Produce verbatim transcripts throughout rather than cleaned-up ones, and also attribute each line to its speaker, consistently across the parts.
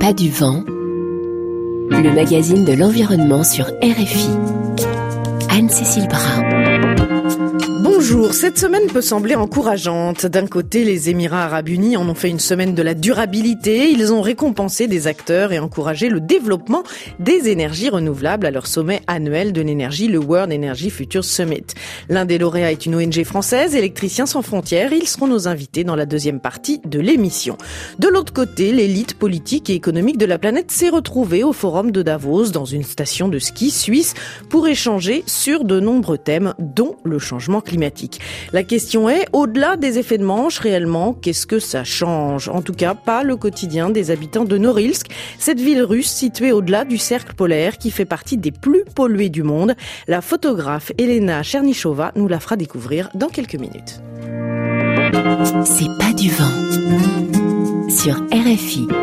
Speaker 1: pas du vent, le magazine de l'environnement sur R F I. Anne-Cécile Brun.
Speaker 2: Bonjour, cette semaine peut sembler encourageante. D'un côté, les Émirats Arabes Unis en ont fait une semaine de la durabilité. Ils ont récompensé des acteurs et encouragé le développement des énergies renouvelables à leur sommet annuel de l'énergie, le World Energy Future Summit. L'un des lauréats est une O N G française, Électriciens sans frontières. Ils seront nos invités dans la deuxième partie de l'émission. De l'autre côté, l'élite politique et économique de la planète s'est retrouvée au forum de Davos, dans une station de ski suisse, pour échanger sur de nombreux thèmes, dont le changement climatique. La question est, au-delà des effets de manche, réellement, qu'est-ce que ça change ? En tout cas, pas le quotidien des habitants de Norilsk, cette ville russe située au-delà du cercle polaire qui fait partie des plus polluées du monde. La photographe Elena Chernyshova nous la fera découvrir dans quelques minutes.
Speaker 1: C'est pas du vent sur R F I.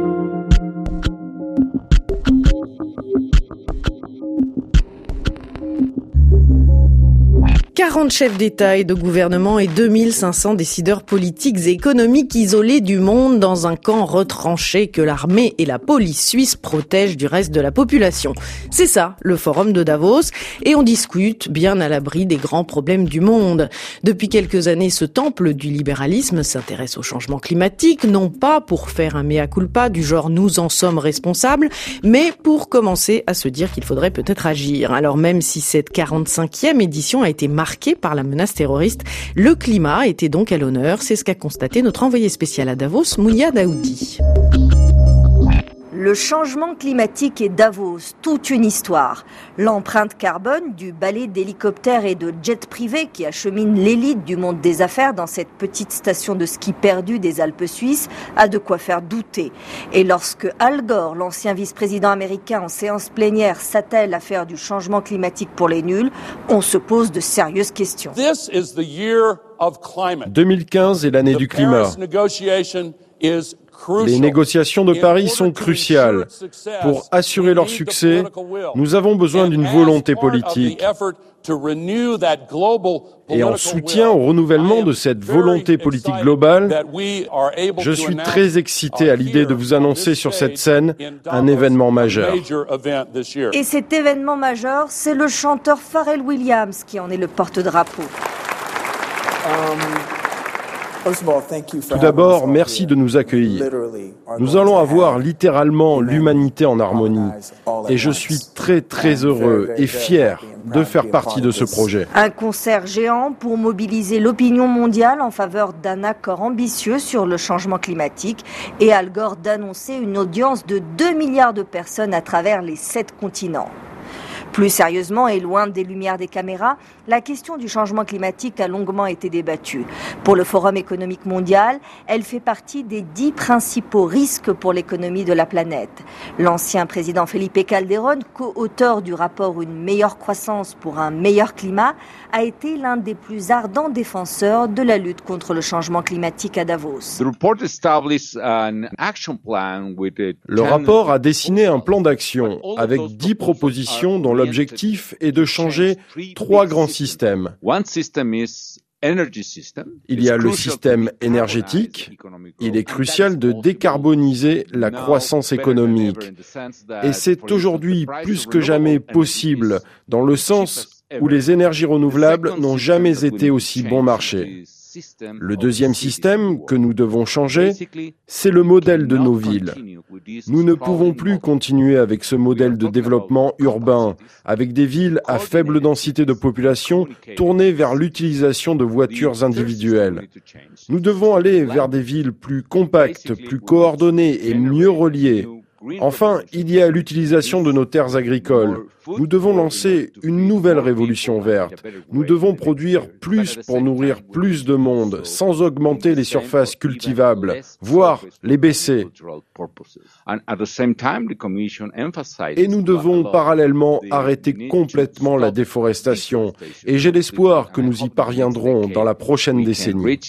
Speaker 2: quarante chefs d'État et de gouvernement et deux mille cinq cents décideurs politiques et économiques isolés du monde dans un camp retranché que l'armée et la police suisse protègent du reste de la population. C'est ça, le forum de Davos, et on discute bien à l'abri des grands problèmes du monde. Depuis quelques années, ce temple du libéralisme s'intéresse au changement climatique, non pas pour faire un mea culpa du genre nous en sommes responsables, mais pour commencer à se dire qu'il faudrait peut-être agir. Alors même si cette quarante-cinquième édition a été marquée par la menace terroriste, le climat était donc à l'honneur. C'est ce qu'a constaté notre envoyé spécial à Davos, Mounia Daoudi.
Speaker 3: Le changement climatique et Davos, toute une histoire. L'empreinte carbone du balai d'hélicoptères et de jets privés qui achemine l'élite du monde des affaires dans cette petite station de ski perdue des Alpes suisses a de quoi faire douter. Et lorsque Al Gore, l'ancien vice-président américain en séance plénière, s'attelle à faire du changement climatique pour les nuls, on se pose de sérieuses questions.
Speaker 4: deux mille quinze est l'année du climat. Les négociations de Paris sont cruciales. Pour assurer leur succès, nous avons besoin d'une volonté politique. Et en soutien au renouvellement de cette volonté politique globale, je suis très excité à l'idée de vous annoncer sur cette scène un événement majeur.
Speaker 3: Et cet événement majeur, c'est le chanteur Pharrell Williams qui en est le porte-drapeau.
Speaker 4: Tout d'abord, merci de nous accueillir. Nous allons avoir littéralement l'humanité en harmonie. Et je suis très très heureux et fier de faire partie de ce projet.
Speaker 3: Un concert géant pour mobiliser l'opinion mondiale en faveur d'un accord ambitieux sur le changement climatique et Al Gore d'annoncer une audience de deux milliards de personnes à travers les sept continents. Plus sérieusement et loin des lumières des caméras, la question du changement climatique a longuement été débattue. Pour le Forum économique mondial, elle fait partie des dix principaux risques pour l'économie de la planète. L'ancien président Felipe Calderón, co-auteur du rapport Une meilleure croissance pour un meilleur climat, a été l'un des plus ardents défenseurs de la lutte contre le changement climatique à Davos.
Speaker 4: Le rapport a dessiné un plan d'action avec dix propositions dont l'objectif est de changer trois grands systèmes. Il y a le système énergétique. Il est crucial de décarboniser la croissance économique. Et c'est aujourd'hui plus que jamais possible, dans le sens où les énergies renouvelables n'ont jamais été aussi bon marché. Le deuxième système que nous devons changer, c'est le modèle de nos villes. Nous ne pouvons plus continuer avec ce modèle de développement urbain, avec des villes à faible densité de population tournées vers l'utilisation de voitures individuelles. Nous devons aller vers des villes plus compactes, plus coordonnées et mieux reliées. Enfin, il y a l'utilisation de nos terres agricoles. Nous devons lancer une nouvelle révolution verte. Nous devons produire plus pour nourrir plus de monde, sans augmenter les surfaces cultivables, voire les baisser. Et nous devons parallèlement arrêter complètement la déforestation. Et j'ai l'espoir que nous y parviendrons dans la prochaine décennie.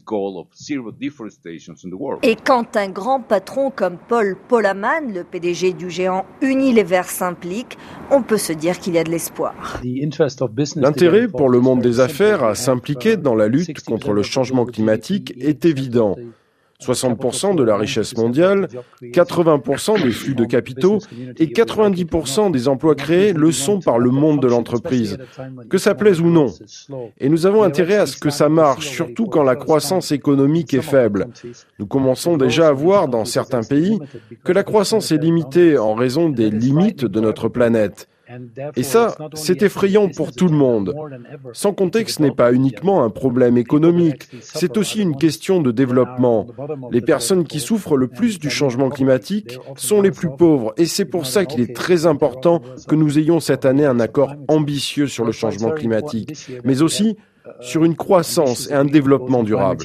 Speaker 3: Et quand un grand patron comme Paul Polaman, le P D G du géant Unilever, s'implique, on peut se dire qu'il y a de l'espoir.
Speaker 4: L'intérêt pour le monde des affaires à s'impliquer dans la lutte contre le changement climatique est évident. soixante pour cent de la richesse mondiale, quatre-vingts pour cent des flux de capitaux et quatre-vingt-dix pour cent des emplois créés le sont par le monde de l'entreprise, que ça plaise ou non. Et nous avons intérêt à ce que ça marche, surtout quand la croissance économique est faible. Nous commençons déjà à voir dans certains pays que la croissance est limitée en raison des limites de notre planète. Et ça, c'est effrayant pour tout le monde. Sans compter que ce n'est pas uniquement un problème économique, c'est aussi une question de développement. Les personnes qui souffrent le plus du changement climatique sont les plus pauvres, et c'est pour ça qu'il est très important que nous ayons cette année un accord ambitieux sur le changement climatique, mais aussi sur une croissance et un développement durable.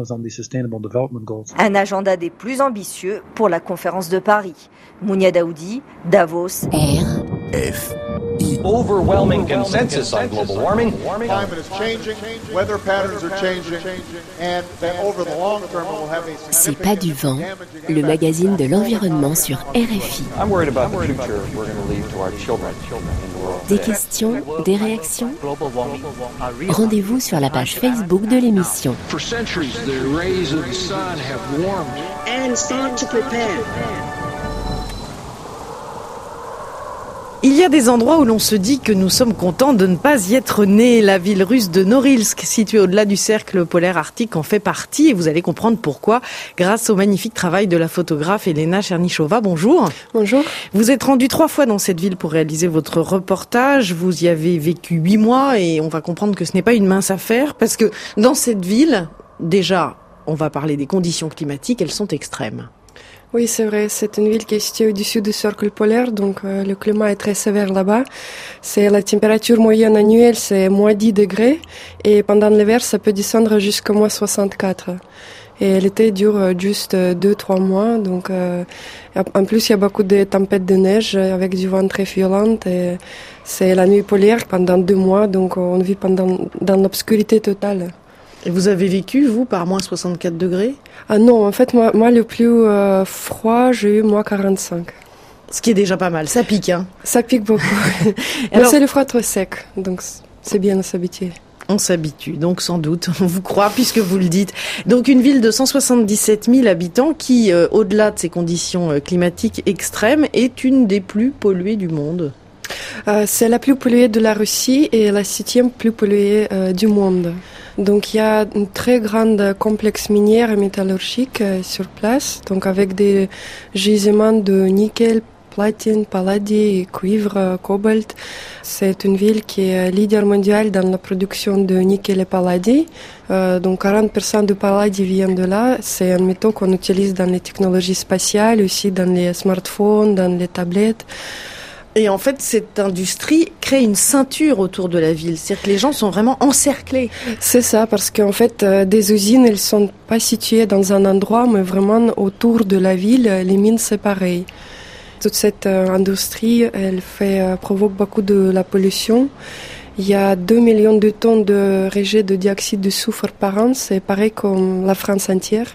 Speaker 3: Un agenda des plus ambitieux pour la conférence de Paris. Mounia Daoudi, Davos.
Speaker 1: R.
Speaker 5: F. I.
Speaker 6: Overwhelming consensus on global warming.
Speaker 7: Climate is changing, weather patterns are changing, and that over the long term it will have a
Speaker 1: C'est pas du vent, le magazine de l'environnement sur R F I.
Speaker 6: I'm worried about the future we're going to leave to our children in the world.
Speaker 1: Des questions, des réactions. Rendez-vous sur la page Facebook de l'émission.
Speaker 8: For centuries, the rays of the sun have warmed
Speaker 9: and start to prepare.
Speaker 2: Il y a des endroits où l'on se dit que nous sommes contents de ne pas y être nés. La ville russe de Norilsk, située au-delà du cercle polaire arctique, en fait partie. Et vous allez comprendre pourquoi grâce au magnifique travail de la photographe Elena Chernyshova. Bonjour.
Speaker 10: Bonjour.
Speaker 2: Vous êtes rendu trois fois dans cette ville pour réaliser votre reportage. Vous y avez vécu huit mois et on va comprendre que ce n'est pas une mince affaire parce que dans cette ville, déjà, on va parler des conditions climatiques, elles sont extrêmes.
Speaker 10: Oui, c'est vrai. C'est une ville qui est située au-dessus du cercle polaire, donc euh, le climat est très sévère là-bas. C'est la température moyenne annuelle, c'est moins dix degrés, et pendant l'hiver, ça peut descendre jusqu'à moins soixante-quatre. Et l'été dure juste deux, trois mois, donc euh, en plus il y a beaucoup de tempêtes de neige avec du vent très violent. Et c'est la nuit polaire pendant deux mois, donc on vit pendant dans l'obscurité totale.
Speaker 2: Et vous avez vécu, vous, par moins soixante-quatre degrés ?
Speaker 10: Ah non, en fait, moi, moi le plus euh, froid, j'ai eu moins quarante-cinq.
Speaker 2: Ce qui est déjà pas mal, ça pique, hein ?
Speaker 10: Ça pique beaucoup. Mais alors, c'est le froid trop sec, donc c'est bien de s'habituer.
Speaker 2: On s'habitue, donc sans doute, on vous croit puisque vous le dites. Donc une ville de cent soixante-dix-sept mille habitants qui, euh, au-delà de ces conditions euh, climatiques extrêmes, est une des plus polluées du monde.
Speaker 10: Euh, c'est la plus polluée de la Russie et la septième plus polluée euh, du monde. Donc il y a une très grande complexe minière et métallurgique euh, sur place, donc avec des gisements de nickel, platine, palladium, cuivre, cobalt. C'est une ville qui est leader mondial dans la production de nickel et palladium. Euh, donc quarante pour cent du palladium vient de là. C'est un métaux qu'on utilise dans les technologies spatiales, aussi dans les smartphones, dans les tablettes.
Speaker 2: Et en fait, cette industrie crée une ceinture autour de la ville. C'est-à-dire que les gens sont vraiment encerclés.
Speaker 10: C'est ça, parce qu'en fait, euh, des usines, elles sont pas situées dans un endroit, mais vraiment autour de la ville. Les mines, c'est pareil. Toute cette euh, industrie, elle fait, euh, provoque beaucoup de la pollution. Il y a deux millions de tonnes de rejets de dioxyde de soufre par an. C'est pareil comme la France entière.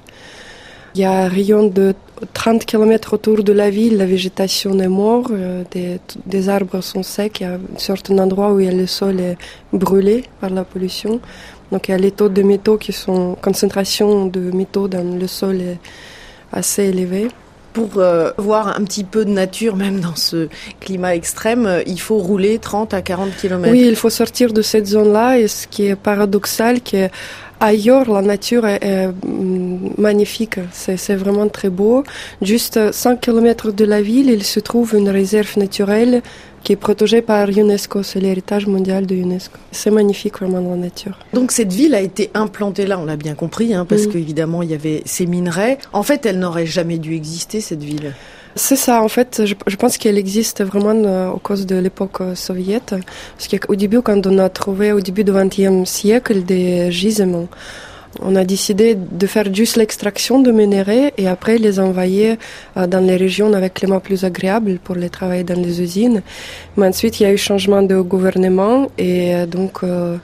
Speaker 10: Il y a un rayon de trente kilomètres autour de la ville, la végétation est morte, euh, des, des arbres sont secs, il y a un certain endroit où il y a le sol est brûlé par la pollution. Donc il y a les taux de métaux qui sont, concentration de métaux dans le sol est assez élevée.
Speaker 2: Pour euh, voir un petit peu de nature, même dans ce climat extrême, euh, il faut rouler trente à quarante kilomètres.
Speaker 10: Oui, il faut sortir de cette zone-là, et ce qui est paradoxal, que ailleurs, la nature est, est magnifique, c'est, c'est vraiment très beau. Juste cinq kilomètres de la ville, il se trouve une réserve naturelle qui est protégée par UNESCO, c'est l'héritage mondial de UNESCO. C'est magnifique vraiment la nature.
Speaker 2: Donc cette ville a été implantée là, on l'a bien compris, hein, parce
Speaker 10: mmh.
Speaker 2: qu'évidemment il y avait ces minerais. En fait, elle n'aurait jamais dû exister, cette ville.
Speaker 10: C'est ça, en fait, je, je pense qu'elle existe vraiment euh, au cause de l'époque euh, soviétique. Parce qu'au début, quand on a trouvé au début du vingtième siècle des gisements, on a décidé de faire juste l'extraction de minerais et après les envoyer euh, dans les régions avec climat plus agréable pour les travailler dans les usines. Mais ensuite, il y a eu changement de gouvernement et euh, donc euh,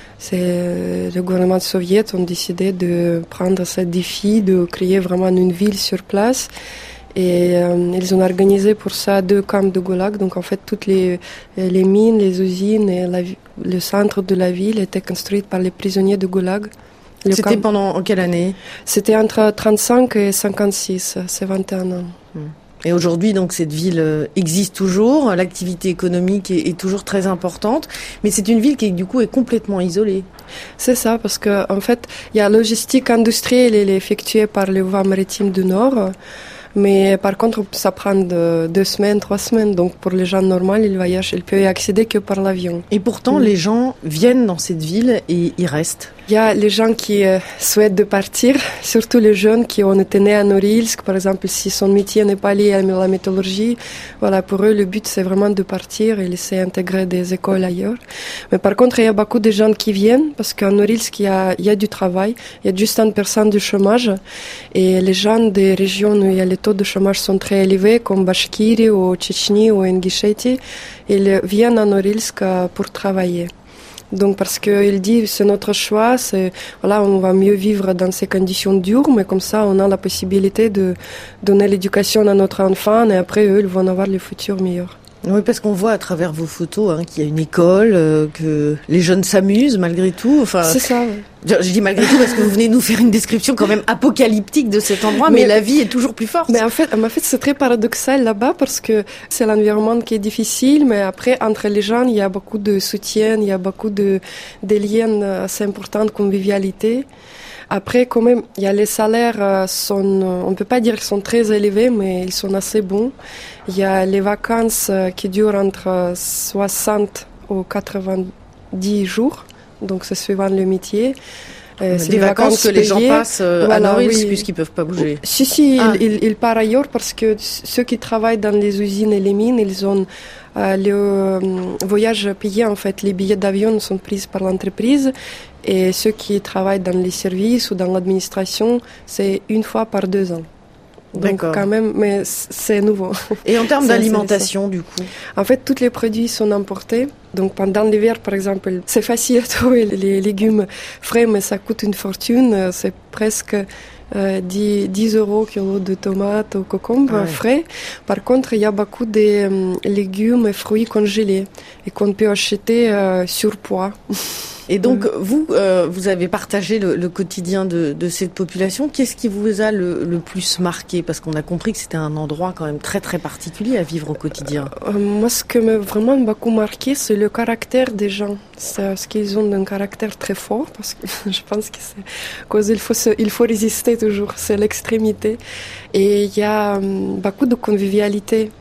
Speaker 10: c'est le gouvernement soviétique a décidé de prendre ce défi de créer vraiment une ville sur place. Et euh, ils ont organisé pour ça deux camps de Goulag. Donc en fait, toutes les, les mines, les usines et la, le centre de la ville étaient construites par les prisonniers de Goulag. Le
Speaker 2: C'était
Speaker 10: camp...
Speaker 2: pendant quelle année?
Speaker 10: C'était entre trente-cinq et cinquante-six, c'est vingt et un ans.
Speaker 2: Et aujourd'hui, donc, cette ville existe toujours, l'activité économique est, est toujours très importante, mais c'est une ville qui, du coup, est complètement isolée.
Speaker 10: C'est ça, parce que, en fait, il y a la logistique industrielle, elle est effectuée par les voies maritimes du Nord, mais par contre, ça prend de, deux semaines, trois semaines, donc pour les gens normaux, ils voyagent, ils peuvent y accéder que par l'avion.
Speaker 2: Et pourtant, mmh. les gens viennent dans cette ville et y restent.
Speaker 10: Il y a les gens qui euh, souhaitent de partir, surtout les jeunes qui ont été nés à Norilsk, par exemple, si son métier n'est pas lié à la métallurgie. Voilà, pour eux, le but, c'est vraiment de partir et laisser intégrer des écoles ailleurs. Mais par contre, il y a beaucoup de gens qui viennent, parce qu'à Norilsk, il y a, il y a du travail, il y a juste un pour cent du chômage. Et les gens des régions où il y a les taux de chômage sont très élevés, comme Bashkirie ou Tchétchénie ou Ingushétie, ils viennent à Norilsk pour travailler. Donc parce qu'il dit c'est notre choix, c'est voilà, on va mieux vivre dans ces conditions dures, mais comme ça on a la possibilité de donner l'éducation à notre enfant et après eux ils vont avoir le futur meilleur.
Speaker 2: Oui, parce qu'on voit à travers vos photos hein, qu'il y a une école, euh, que les jeunes s'amusent malgré tout. Enfin,
Speaker 10: c'est ça. Ouais.
Speaker 2: Je, je dis malgré tout parce que vous venez nous faire une description quand même apocalyptique de cet endroit, mais, mais la vie est toujours plus forte.
Speaker 10: Mais en fait, en fait, c'est très paradoxal là-bas parce que c'est l'environnement qui est difficile, mais après, entre les gens, il y a beaucoup de soutien, il y a beaucoup de, de liens assez importants de convivialité. Après, quand même, il y a les salaires, sont, on peut pas dire qu'ils sont très élevés, mais ils sont assez bons. Il y a les vacances qui durent entre soixante ou quatre-vingt-dix jours, donc c'est suivant le métier.
Speaker 2: Euh, c'est des vacances, vacances que payées. Les gens passent euh, voilà, à Norilsk oui. puisqu'ils peuvent pas bouger.
Speaker 10: Si, si, ah. ils, ils, ils partent ailleurs parce que ceux qui travaillent dans les usines et les mines, ils ont euh, le euh, voyage payé en fait. Les billets d'avion sont pris par l'entreprise. Et ceux qui travaillent dans les services ou dans l'administration, c'est une fois par deux ans. Donc D'accord. quand même, mais c'est nouveau.
Speaker 2: Et en termes d'alimentation, du coup?
Speaker 10: En fait, tous les produits sont importés. Donc pendant l'hiver, par exemple, c'est facile à trouver les légumes frais, mais ça coûte une fortune. C'est presque euh, dix, dix euros kilo de tomates ou concombres ouais. frais. Par contre, il y a beaucoup de euh, légumes et fruits congelés et qu'on peut acheter euh, sur poids.
Speaker 2: Et donc, vous, euh, vous avez partagé le, le quotidien de, de cette population. Qu'est-ce qui vous a le, le plus marqué? Parce qu'on a compris que c'était un endroit quand même très très particulier à vivre au quotidien.
Speaker 10: Euh, moi, ce qui m'a vraiment beaucoup marqué, c'est le caractère des gens. C'est parce qu'ils ont un caractère très fort. Parce que je pense que c'est cause il faut se, il faut résister toujours. C'est l'extrémité. Et il y a um, beaucoup de convivialité.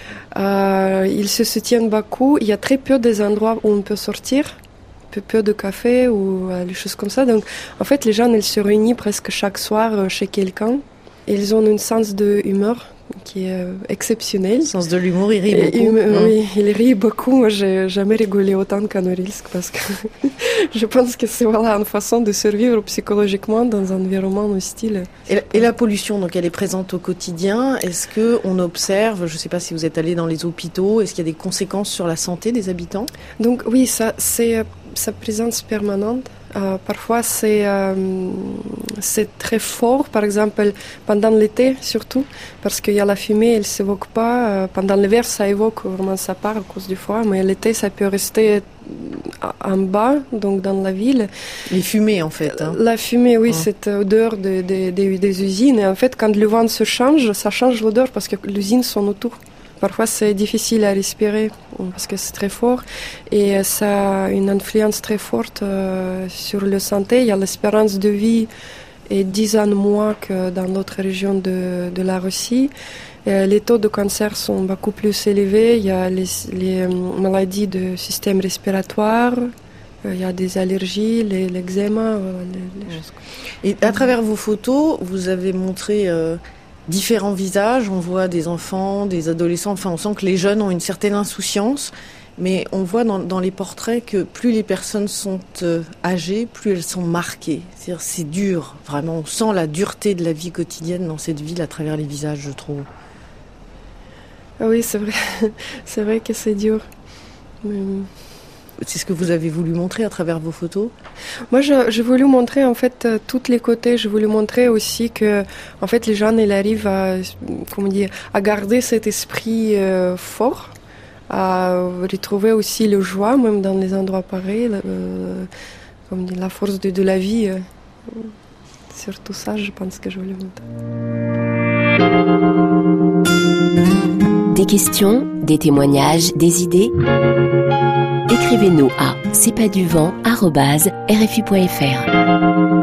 Speaker 10: Euh, ils se soutiennent beaucoup. Il y a très peu des endroits où on peut sortir. Peu, peu de café ou euh, des choses comme ça. Donc, en fait, les gens, ils se réunissent presque chaque soir euh, chez quelqu'un. Ils ont un sens de humeur qui est euh, exceptionnel.
Speaker 2: Le sens de l'humour, il rit beaucoup.
Speaker 10: Il, mmh. Oui, il rit beaucoup. Moi, j'ai jamais rigolé autant qu'à Norilsk parce que je pense que c'est voilà, une façon de survivre psychologiquement dans un environnement hostile.
Speaker 2: Et la, et la pollution, donc, elle est présente au quotidien. Est-ce qu'on observe, je ne sais pas si vous êtes allé dans les hôpitaux, est-ce qu'il y a des conséquences sur la santé des habitants?
Speaker 10: Donc, oui, ça, c'est sa présence permanente. Euh, parfois, c'est, euh, c'est très fort, par exemple, pendant l'été surtout, parce qu'il y a la fumée, elle ne s'évoque pas. Euh, pendant l'hiver, ça évoque, vraiment ça part à cause du froid, mais l'été, ça peut rester en bas, donc dans la ville.
Speaker 2: Les fumées, en fait. Hein.
Speaker 10: La fumée, oui,
Speaker 2: ouais.
Speaker 10: cette odeur de, de, de, des usines. Et en fait, quand le vent se change, ça change l'odeur parce que les usines sont autour. Parfois, c'est difficile à respirer parce que c'est très fort et ça a une influence très forte euh, sur la santé. Il y a l'espérance de vie est dix ans moins que dans d'autres régions de, de la Russie. Et les taux de cancer sont beaucoup plus élevés. Il y a les, les maladies du système respiratoire. Il y a des allergies, les, l'eczéma. Les, les choses.
Speaker 2: Et à travers vos photos, vous avez montré... Euh différents visages, on voit des enfants, des adolescents, enfin on sent que les jeunes ont une certaine insouciance, mais on voit dans, dans les portraits que plus les personnes sont euh, âgées, plus elles sont marquées. C'est-à-dire c'est dur, vraiment, on sent la dureté de la vie quotidienne dans cette ville à travers les visages, je trouve.
Speaker 10: Ah oui, c'est vrai, c'est vrai que c'est dur. Mais...
Speaker 2: C'est ce que vous avez voulu montrer à travers vos photos?
Speaker 10: Moi, je, j'ai voulu montrer en fait euh, tous les côtés. Je voulais montrer aussi que, en fait, les gens ils arrivent à, comment dire, à garder cet esprit euh, fort, à retrouver aussi le joie, même dans les endroits pareils, euh, comme dire, la force de, de la vie. Euh, surtout ça, je pense que je voulais montrer.
Speaker 1: Des questions, des témoignages, des idées? Écrivez-nous à c'est pas du vent arobase r f i point f r.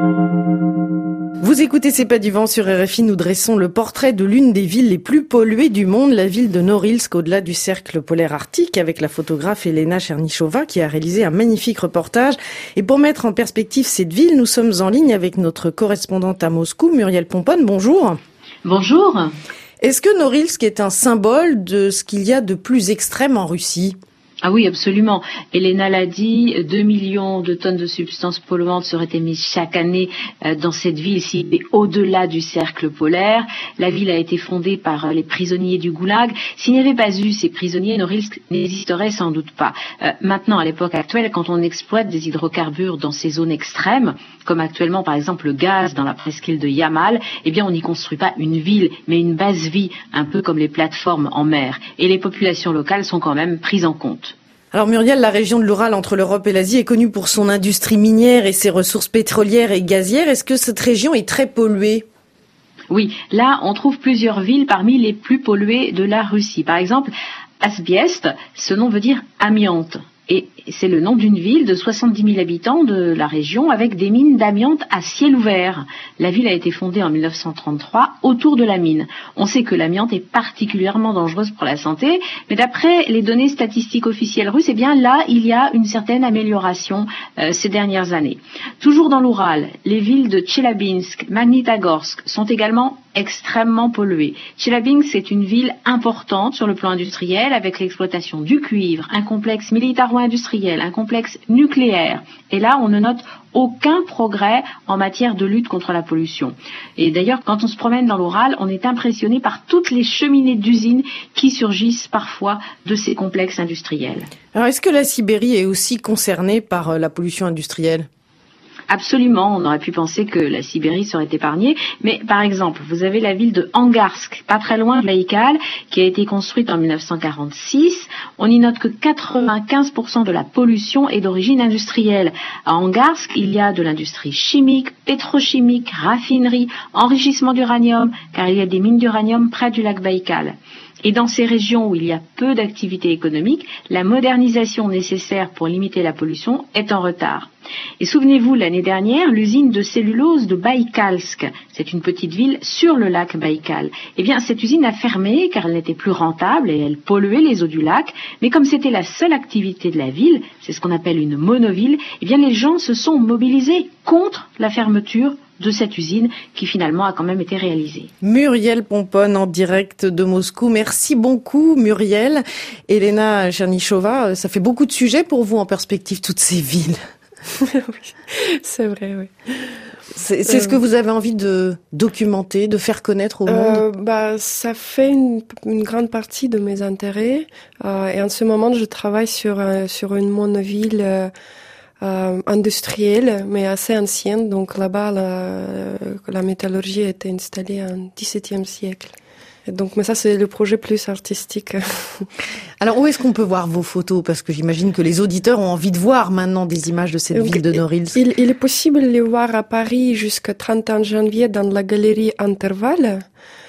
Speaker 2: Vous écoutez C'est pas du vent sur R F I, nous dressons le portrait de l'une des villes les plus polluées du monde, la ville de Norilsk, au-delà du cercle polaire arctique, avec la photographe Elena Chernyshova qui a réalisé un magnifique reportage. Et pour mettre en perspective cette ville, nous sommes en ligne avec notre correspondante à Moscou, Muriel Pomponne. Bonjour.
Speaker 5: Bonjour.
Speaker 2: Est-ce que Norilsk est un symbole de ce qu'il y a de plus extrême en Russie ?
Speaker 5: Ah oui, absolument. Elena l'a dit, deux millions de tonnes de substances polluantes seraient émises chaque année dans cette ville située au-delà du cercle polaire. La ville a été fondée par les prisonniers du Goulag. S'il n'y avait pas eu ces prisonniers, Norilsk n'existerait sans doute pas. Euh, maintenant, à l'époque actuelle, quand on exploite des hydrocarbures dans ces zones extrêmes, comme actuellement par exemple le gaz dans la presqu'île de Yamal, eh bien on n'y construit pas une ville, mais une base vie, un peu comme les plateformes en mer. Et les populations locales sont quand même prises en compte.
Speaker 2: Alors Muriel, la région de l'Oural entre l'Europe et l'Asie est connue pour son industrie minière et ses ressources pétrolières et gazières. Est-ce que cette région est très polluée ?
Speaker 5: Oui, là on trouve plusieurs villes parmi les plus polluées de la Russie. Par exemple, Asbiest, ce nom veut dire amiante. Et c'est le nom d'une ville de soixante-dix mille habitants de la région avec des mines d'amiante à ciel ouvert. La ville a été fondée en mille neuf cent trente-trois autour de la mine. On sait que l'amiante est particulièrement dangereuse pour la santé, mais d'après les données statistiques officielles russes, eh bien là, il y a une certaine amélioration euh, ces dernières années. Toujours dans l'Oural, les villes de Tcheliabinsk, Magnitogorsk sont également extrêmement polluées. Tcheliabinsk, c'est une ville importante sur le plan industriel avec l'exploitation du cuivre, un complexe militaro-industriel, un complexe nucléaire. Et là, on ne note aucun progrès en matière de lutte contre la pollution. Et d'ailleurs, quand on se promène dans l'Oural, on est impressionné par toutes les cheminées d'usines qui surgissent parfois de ces complexes industriels.
Speaker 2: Alors, est-ce que la Sibérie est aussi concernée par la pollution industrielle ?
Speaker 5: Absolument, on aurait pu penser que la Sibérie serait épargnée, mais par exemple, vous avez la ville de Angarsk, pas très loin du Baïkal, qui a été construite en mille neuf cent quarante-six. On y note que quatre-vingt-quinze pour cent de la pollution est d'origine industrielle. À Angarsk, il y a de l'industrie chimique, pétrochimique, raffinerie, enrichissement d'uranium, car il y a des mines d'uranium près du lac Baïkal. Et dans ces régions où il y a peu d'activité économique, la modernisation nécessaire pour limiter la pollution est en retard. Et souvenez-vous, l'année dernière, l'usine de cellulose de Baïkalsk, c'est une petite ville sur le lac Baïkal, eh bien cette usine a fermé car elle n'était plus rentable et elle polluait les eaux du lac. Mais comme c'était la seule activité de la ville, c'est ce qu'on appelle une monoville, eh bien les gens se sont mobilisés contre la fermeture de cette usine qui finalement a quand même été réalisée.
Speaker 2: Muriel Pomponne en direct de Moscou. Merci beaucoup Muriel. Elena Chernyshova, ça fait beaucoup de sujets pour vous en perspective, toutes ces villes.
Speaker 10: Oui, c'est vrai, oui.
Speaker 2: C'est, c'est euh, ce que vous avez envie de documenter, de faire connaître au monde
Speaker 10: euh, bah, ça fait une, une grande partie de mes intérêts. Euh, et en ce moment, je travaille sur, euh, sur une monoville euh, Euh, industrielle, mais assez ancienne. Donc là-bas, la, la métallurgie a été installée en dix-septième siècle. Et donc, mais ça, c'est le projet plus artistique.
Speaker 2: Alors, où est-ce qu'on peut voir vos photos ? Parce que j'imagine que les auditeurs ont envie de voir maintenant des images de cette donc, ville de Norilsk.
Speaker 10: Il, il est possible de les voir à Paris jusqu'au trente et un janvier dans la galerie Intervalle.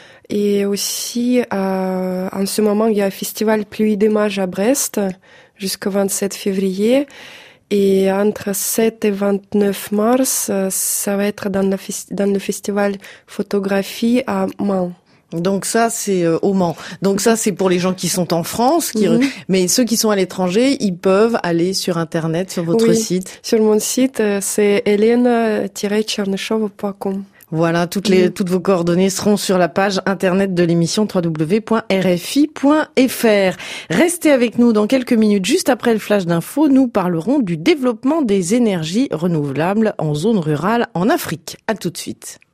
Speaker 10: Et aussi, euh, en ce moment, il y a un festival Pluie d'images à Brest jusqu'au vingt-sept février. Et entre sept et vingt-neuf mars, ça va être dans, la, dans le festival photographie à Mans.
Speaker 2: Donc ça, c'est euh, au Mans. Donc ça, c'est pour les gens qui sont en France. Qui... Mm-hmm. Mais ceux qui sont à l'étranger, ils peuvent aller sur Internet, sur votre
Speaker 10: oui,
Speaker 2: site.
Speaker 10: Sur mon site, c'est elena tiret chernyshova point com.
Speaker 2: Voilà, toutes les, toutes vos coordonnées seront sur la page internet de l'émission w w w point r f i point f r. Restez avec nous dans quelques minutes. Juste après le flash d'info, nous parlerons du développement des énergies renouvelables en zone rurale en Afrique. À tout de suite.